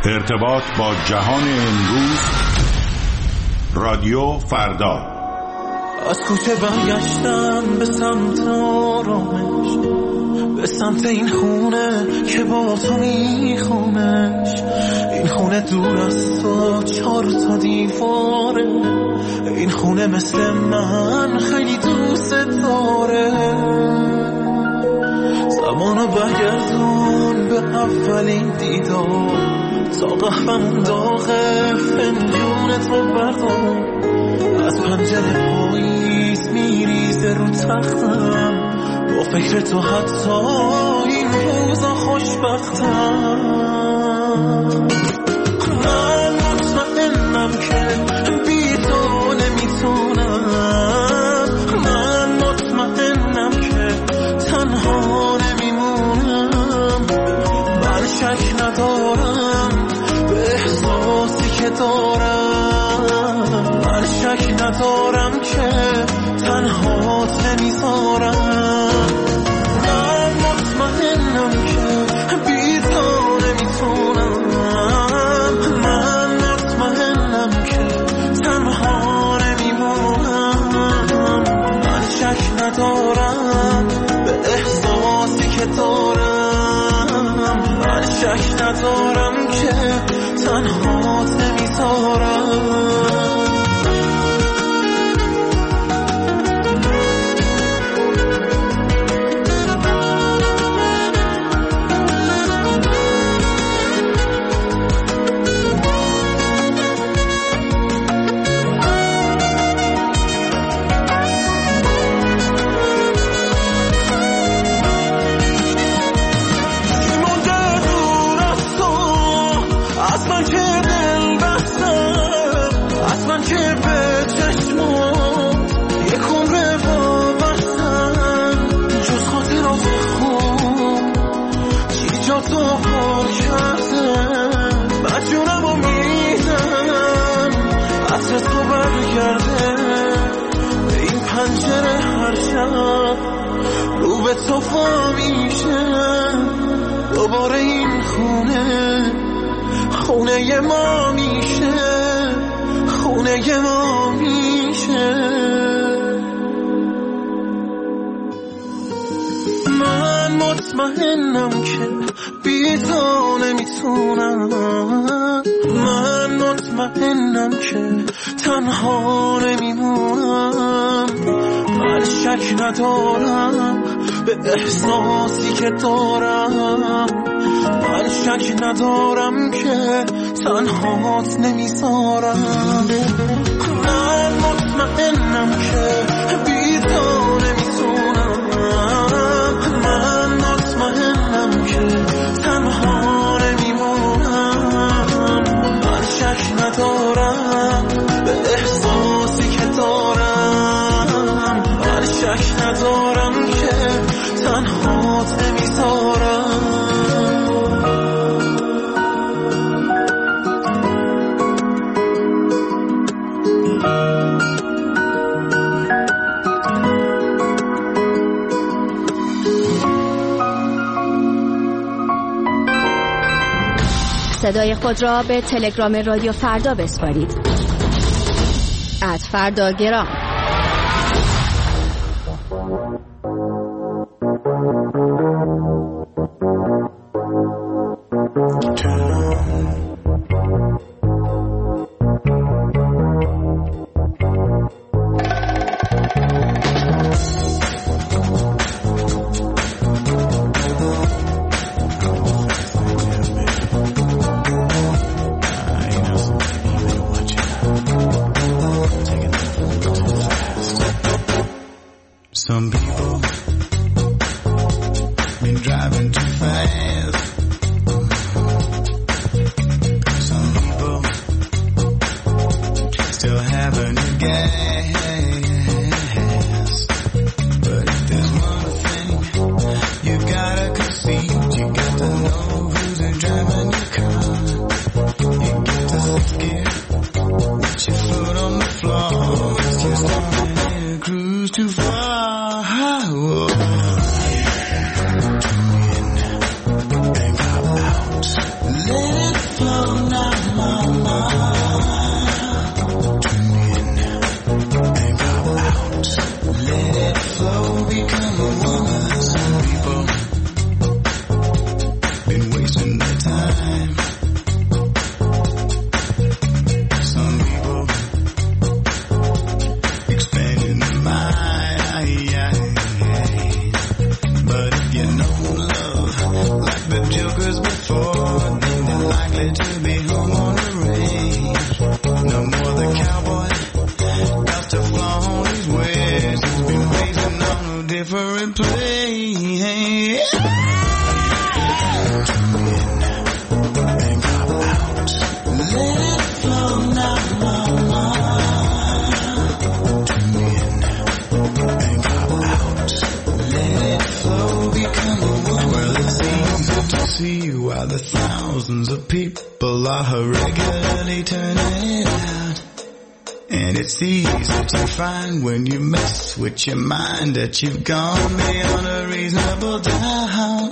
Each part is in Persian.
ارتباط با جهان امروز. رادیو فردا. از کوچه برگشتم به سمت آرامش، به سمت این خونه که با تو میخونش. این خونه دور از تو 4 تا دیواره، این خونه مثل من خیلی دوست داره. زمانو برگردون به اولین دیدار، تا قهوه‌مون داغه فنجونت رو بردار. از پنجره پاییز میریزه رو تختم، با فکر تو حتی این روزا خوشبختم. من مطمئنم که بی تو نمیتونم، من مطمئنم که تنها نمیمونم. من شک ندارم به احساسی که دارم، من شک ندارم که تنهات نمیذارم. من مطمئنم که بی تو نمیتونم، من مطمئنم که تنها نمیمونم. من شک ندارم به احساسی که دارم، من شک ندارم که تنهات نمیذارم. رو به تو میشه دوباره این خونه، خونه ما میشه، خونه ما میشه. من مطمئنم که بی تو نمیتونم، من مطمئنم که تنها نمیمونم. من شک ندارم به احساسی که دارم، من شک ندارم که تنهات نمیذارم. من مطمئنم که بی تو نمیتونم، من مطمئنم که تنها نمیمونم. من شک ندارم به احساسی که دارم، من شک ندارم که تنهات نمیذارم. صدای خود را به تلگرام رادیو فردا بسپارید. @فرداگرام. time. Some people expanding the mind, but if you know love like the jokers before, then they're likely to be home on the range. No more the cowboy got to flaunt his ways. He's been raising on a different place. See why the thousands of people are regularly turning out. And it's easy to find when you mess with your mind that you've gone beyond a reasonable doubt.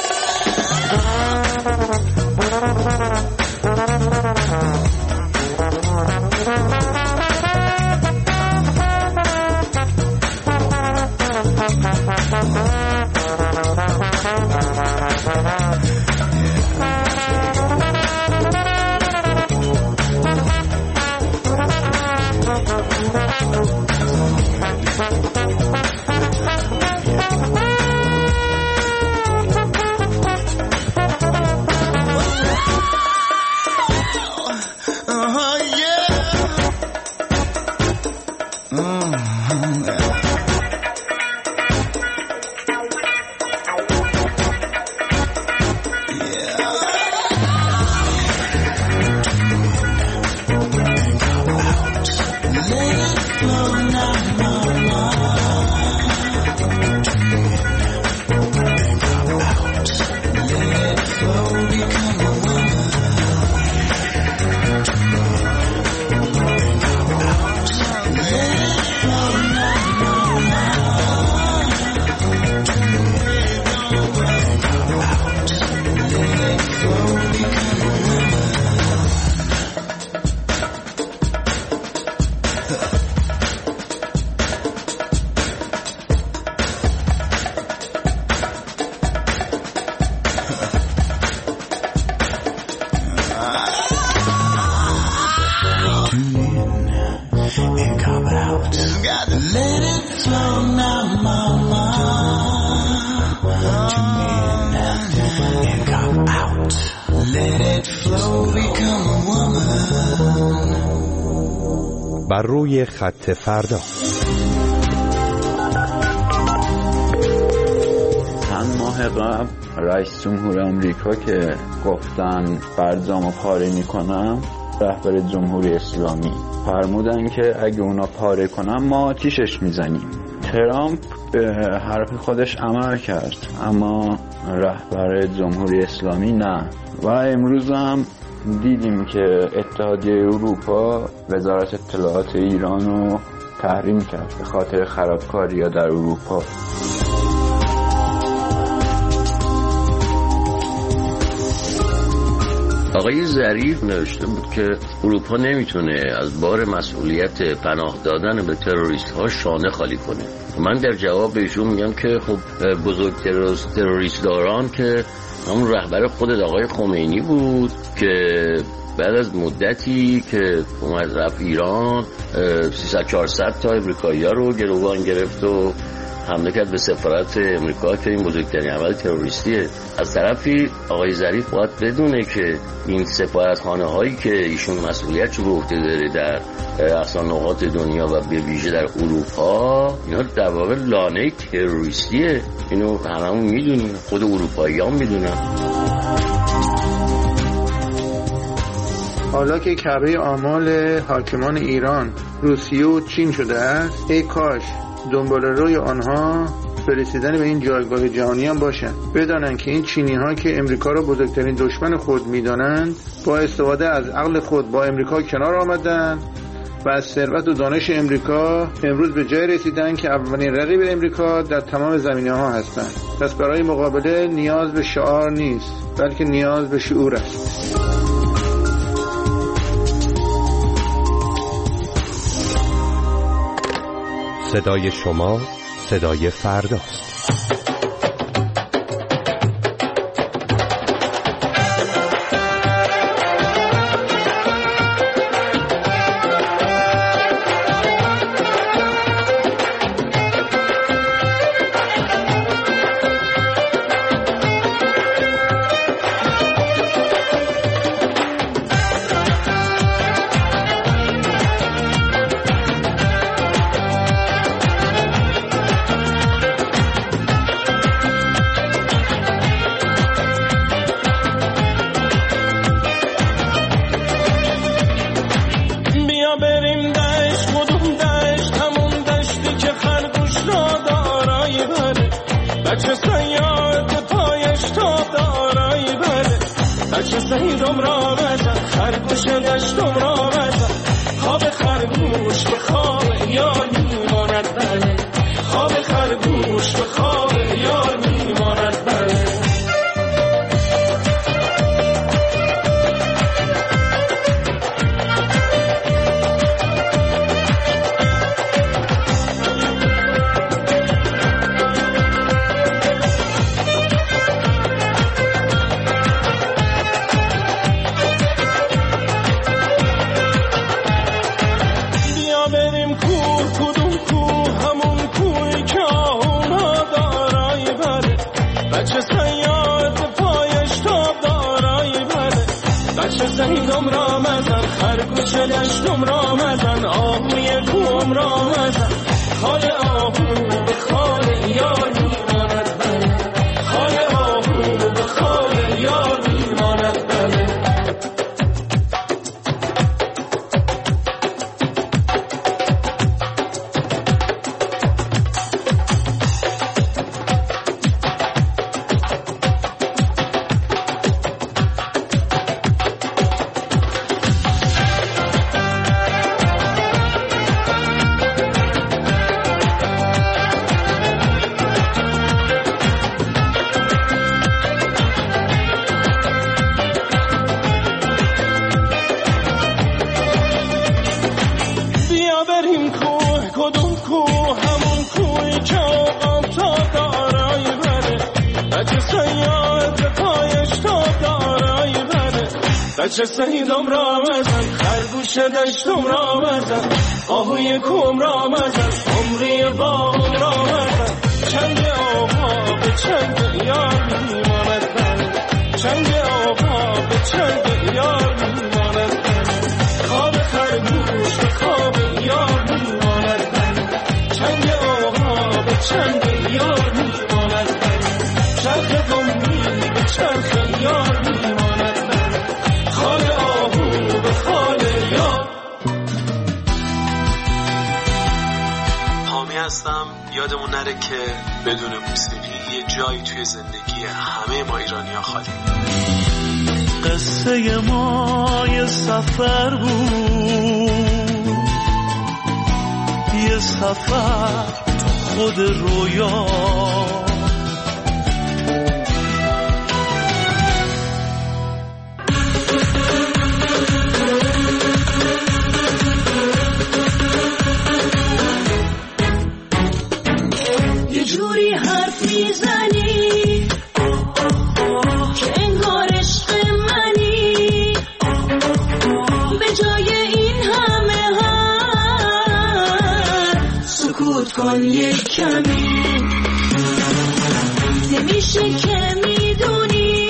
بر روی خط فردا. چند ماه قبل رئیس جمهور آمریکا که گفتن برجامو پاره میکنم، رهبر جمهوری اسلامی فرمودن که اگه اونا پاره کنن ما آتیشش میزنیم. ترامپ به حرف خودش عمل کرد اما رهبر جمهوری اسلامی نه. و امروز هم دیدیم که اتحادیه اروپا وزارت اطلاعات ایران رو تحریم کرد به خاطر خرابکاری‌ها در اروپا. آقای ظریف نوشته بود که اروپا نمیتونه از بار مسئولیت پناه دادن به تروریست ها شانه خالی کنه. من در جواب بهشون میگم که خب بزرگترین تروریست داران که همون رهبر خود آقای خمینی بود که بعد از مدتی که اومد رفت ایران 300-400 تا امریکایی‌ها رو گروگان گرفت و حمله کرد به سفارت امریکا که این بزرگترین عمل تروریستیه. از طرفی آقای ظریف باید بدونه که این سفارتخانه هایی که ایشون مسئولیتش رو به عهده داره در اصلا نقاط دنیا و به ویژه در اروپا، اینا در واقع لانه تروریستیه. اینو هممون میدونیم، خود اروپایی‌ها میدونن. حالا که کعبه آمال حاکمان ایران روسیه و چین شده است، ای کاش دنبال روی آنها برسیدن به این جایگاه جهانی هم باشند. بدانند که این چینی ها که امریکا را بزرگترین دشمن خود میدانند، با استفاده از عقل خود با امریکا کنار آمدند و از ثروت و دانش امریکا امروز به جای رسیدن که اولین رقیب امریکا در تمام زمینه ها هستند. پس برای مقابله نیاز به شعار نیست، بلکه نیاز به شعور است. صدای شما صدای فرداست. بچه سیدم را بزن خرگوش دشتم را بزن خواب خرگوش به خواب یار میماند بله خواب خرگوش به خواب یار میماند بله سیدم را مزن خرگوش دشتم را مزن آهوی کوم را مزن خال آهو به خال یار میماند بله خال آهو به خال یار میماند بله بچه سیدم را مزن خرگوش دشتم را مزن آهوی کوم را مزن عمری باغم را مزن چنگ آقا به چنگ یار میماند بله چنگ آقا به چنگ یار میماند بله خواب خرگوش به خواب یار میماند بله چنگ آقا به چنگ یار میماند بله چرخ قومی به چرخ یار میماند خال آهو به خال یار. حامی هستم. یادمون نره که بدون موسیقی یه جایی توی زندگی همه ما ایرانی‌ها خالی. قصه ما یه سفر بود، یه سفر خود رویا، جوری حرف میزنی که انگار عشق منی، به جای این همه حرف سکوت کن یک کمی، نمیشه که میدونی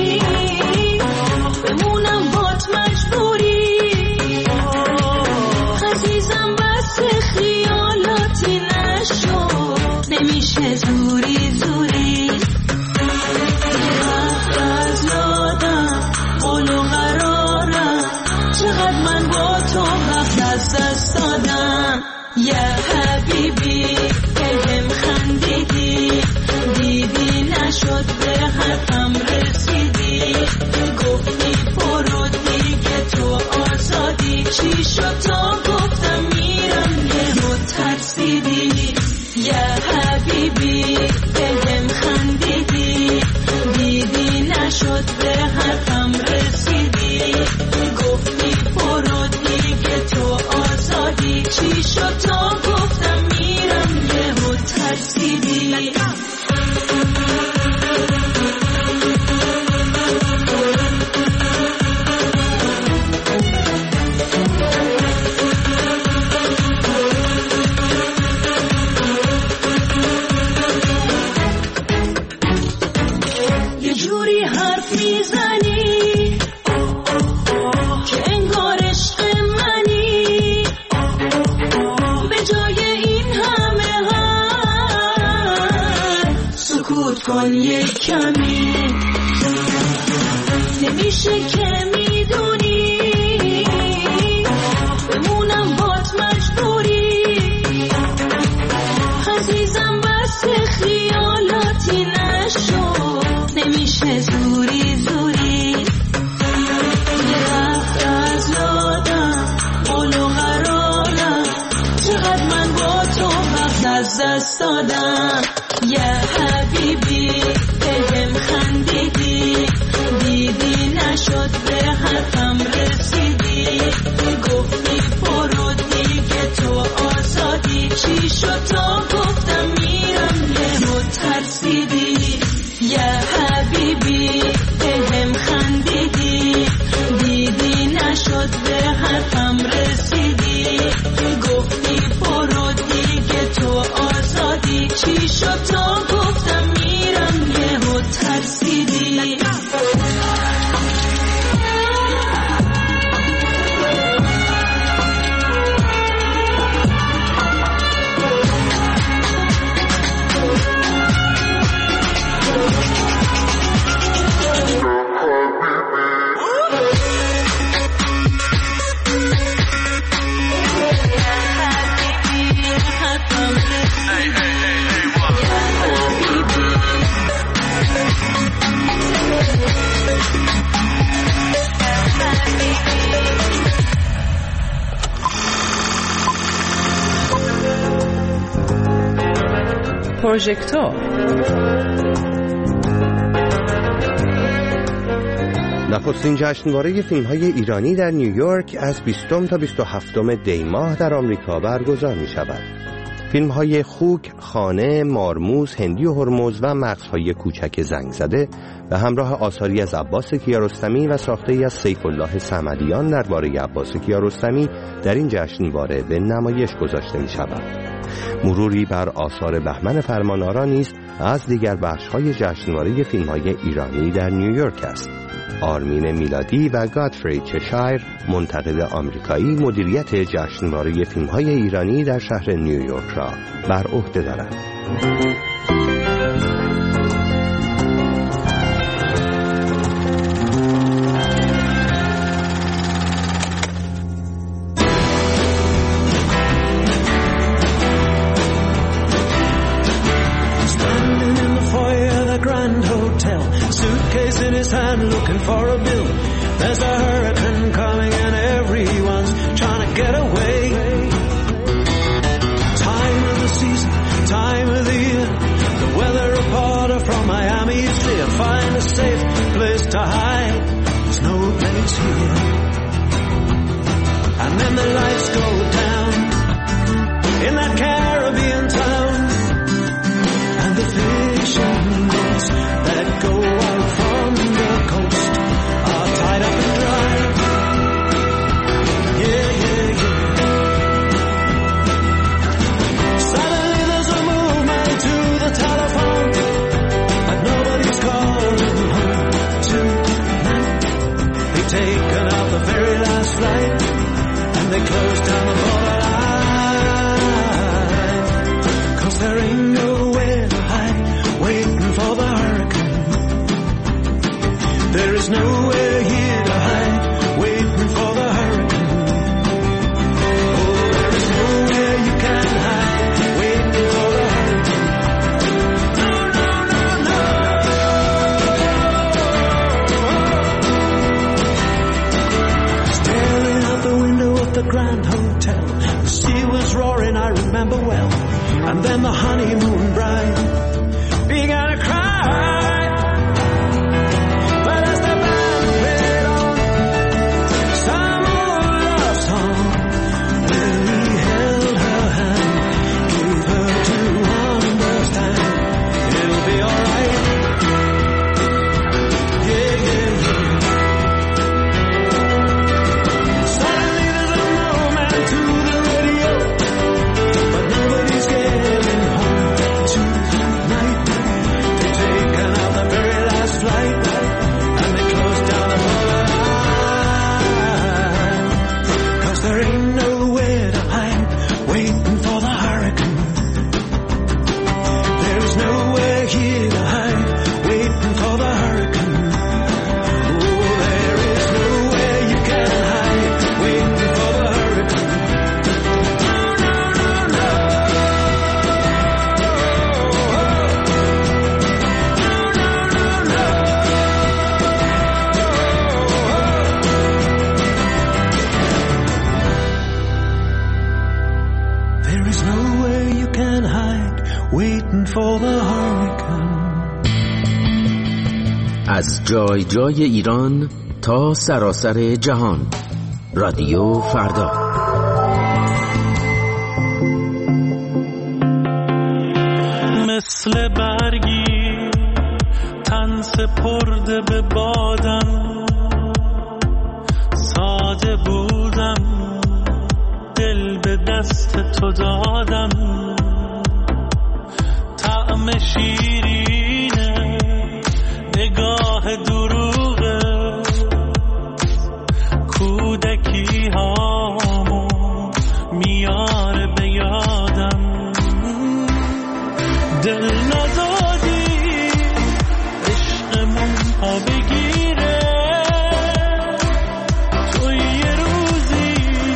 بمونم بات مجبوری، عزیزم بس خیالاتی نشو، نمیشه زوری زوری، وقت از یادم قول و قرارم، چقدر من با تو وقت از دست دادم، یه حبیبی بهم خندیدی، دیدی نشد به حرفم رسیدی، گفتی برو دیگه تو آزادی، چی شد تا گفتم میرم یهو ترسیدی، یه حبیبی بهم خندیدی، دیدی نشد به حرفم رسیدی، گفتی برو دیگه تو آزادی، چی شد تا گفتم میرم یهو ترسیدی. جوری حرف میزنی که انگار عشق منی، به جای این همه حرف سکوت کن یک کمی، نمیشه که میدونی بمونم بات مجبوری، عزیزم بس خیالاتی نشو، نمیشه زوری زوری، استادم یه حبیبی بهم خندیدی دیدی نشد به حرفم رسیدی گفتی برو دیگه تو آزادی چی شد تا گفتم میرم یهو ترسیدی یه حبیبی بهم خندیدی دیدی نشد به حرفم رسیدی گفتی برو دیگه تو آزادی چی شد تا گفتم میرم یهو ترسیدی پروژکتور نخستین جشنواره فیلم‌های ایرانی در نیویورک از 20 تا 27 دی ماه در آمریکا برگزار می‌شود. فیلم‌های خوک، خانه، مارموز، هندی و هرمز و مغزهای کوچک زنگ زده به همراه آثاری از عباس کیارستمی و ساخته‌ای از سیف الله صمدیان درباره عباس کیارستمی در این جشنواره به نمایش گذاشته می‌شود. مروری بر آثار بهمن فرمانآرا نیز از دیگر بخش‌های جشنواره فیلم‌های ایرانی در نیویورک است. آرمین میلادی و گادفری چشایر منتقد آمریکایی مدیریت جشنواره فیلم‌های ایرانی در شهر نیویورک را بر عهده دارند. Suitcase in his hand looking for a bill. There's a hurricane coming and everyone's trying to get away. Time of the season, time of the year. The weather reporter from Miami is clear. Find a safe place to hide. There's no place here. And then the lights go down in that Caribbean town. And the fishing boats that go out from the coast are tied up and dry. Yeah, yeah, yeah. Suddenly there's a movement to the telephone, but nobody's calling home tonight. They've taken out the very last flight, and they closed down the borderline. 'Cause there ain't nowhere to hide, waiting for the hurricane. There is nowhere here to hide, waiting for the hurricane. Oh, there is nowhere you can hide, waiting for the hurricane. No, no, no, no. Staring out the window of the Grand Hotel, the sea was roaring, I remember well. And then the honeymoon bride began to cry. But as the band played on some old love song, then he held her hand, gave her to understand it'll be alright. Yeah, yeah, yeah. Suddenly there's a movement to the radio, but nobody's getting home tonight. از جای جای ایران تا سراسر جهان. رادیو فردا. مثل برگی تن سپرده به بادم، ساده بودم دل به دست تو دادم، طعم شیرینه نگاه دروغه، کودکی هامو میاره به یادم، دل ندادی عشقمون ها بگیره، تو یه روزی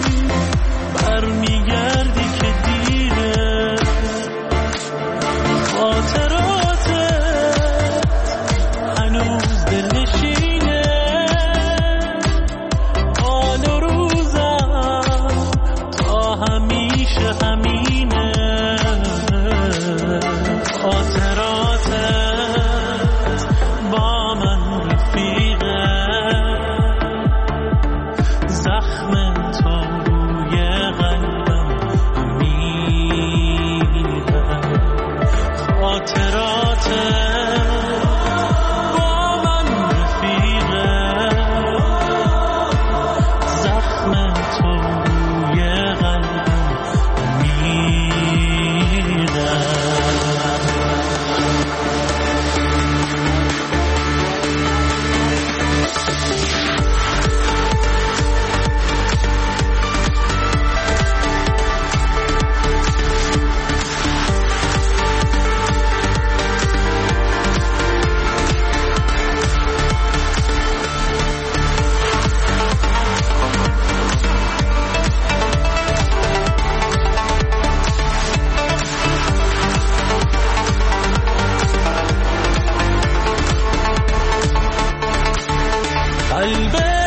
برمیگردی که دیره، خاطراتت هنوز دلنشینه، حال و روزم تا همیشه همینه، خاطراتت با من رفیقه، زخم تو روی قلبم میره، خاطراتت با من رفیقه، زخم تو روی قلبم میره. قلب